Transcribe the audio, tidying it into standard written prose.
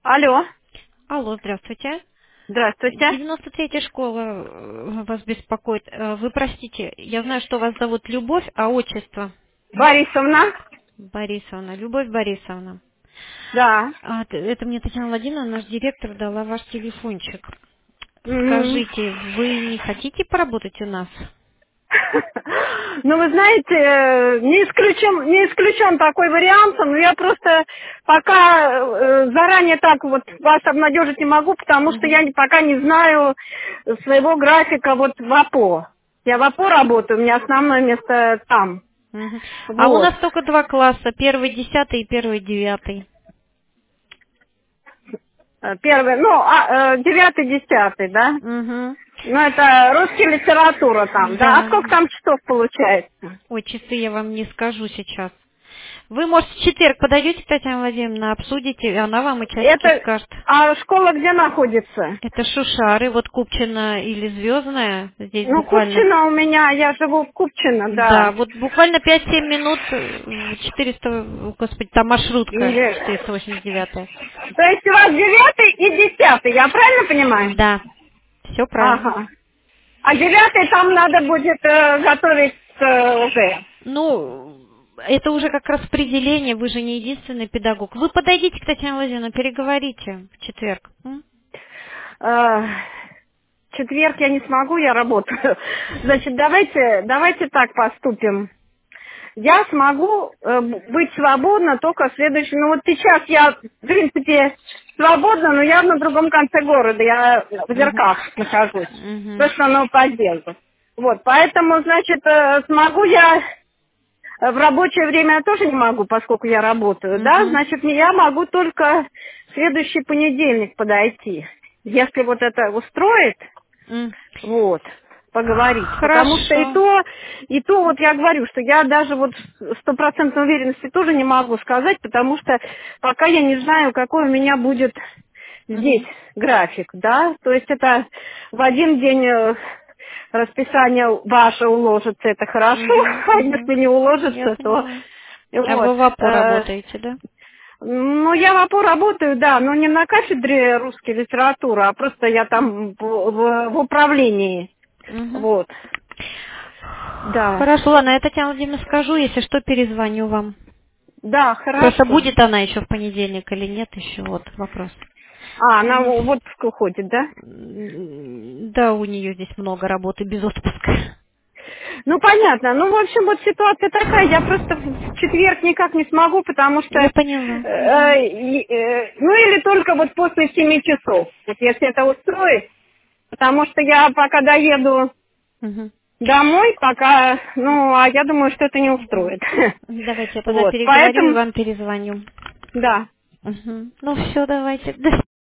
Алло, Алло, здравствуйте. здравствуйте. 93-я школа вас беспокоит. Вы простите, я знаю, что вас зовут Любовь, а отчество? Борисовна? Борисовна. Любовь Борисовна. Да. Это мне Татьяна Владимировна, наш директор, дала ваш телефончик. М. Скажите, вы не хотите поработать у нас? Ну, вы знаете, не исключен такой вариант, но я просто пока заранее так вот вас обнадежить не могу, потому что Мгм. я пока не знаю своего графика вот в АПО. Я в АПО работаю, у меня основное место там. Мгм. А у Вот. нас только два класса, первый 10 и первый 9. Первый, ну, 9-10, да? Угу. Ну, это русская литература там, да? А Да. сколько там часов получается? Ой, часы я вам не скажу сейчас. Вы, может, в четверг подойдете к Татьяне Владимировне, обсудите, и она вам и часики Это, скажет. а школа где находится? Это Шушары, вот Купчино или Звездная, здесь Ну, буквально. Купчино у меня, я живу в Купчино, Да, да. вот буквально 5-7 минут, 400, господи, там маршрутка Или- 489. То есть у вас 9 и 10, я правильно понимаю? Да, все правильно. Ага. А 9 там надо будет готовить уже. Ну, это уже как распределение, вы же не единственный педагог. Вы подойдите к Татьяне Владимировне, переговорите в четверг. М? Э, четверг я не смогу, я работаю. Значит, давайте так поступим. Я смогу быть свободна только в следующем... Ну вот сейчас я, в принципе, свободна, но я на другом конце города. Я в Мгм. Зерках нахожусь. Мгм. Точно оно по отъезду. Вот, поэтому, значит, смогу я... В рабочее время я тоже не могу, поскольку я работаю, да? Мгм. Значит, я могу только в следующий понедельник подойти. Если вот это устроит, М. вот, поговорить. Потому что Хорошо. и то вот я говорю, что я даже вот стопроцентной уверенности тоже не могу сказать, потому что пока я не знаю, какой у меня будет здесь Мгм. график, да. То есть это в один день расписание ваше уложится, это хорошо, Мгм. а Мгм. если не Я уложится, то поняла. А вот. вы в АПО работаете, да? Ну, я в АПО работаю, да, но не на кафедре русской литературы, а просто я там в управлении. Мгм. Вот, да. Хорошо, ладно, я Татьяне Владимировне скажу, если что, перезвоню вам. Да, Просто хорошо. будет она еще в понедельник или нет, еще вот вопрос. А, она Ну, в отпуск уходит, да? да, у нее здесь много работы без отпуска. Ну, понятно. Ну, в общем, вот ситуация такая. Я просто в четверг никак не смогу, потому что... Я поняла. Мгм. ну, или только вот после 7 часов. Вот если это устроит. Потому что я пока доеду Мгм. домой, пока... Ну, а я думаю, что это не Мгм. устроит. Давайте я тогда Вот, переговорю и поэтому... вам перезвоню. Да. Мгм. Ну все, давайте. До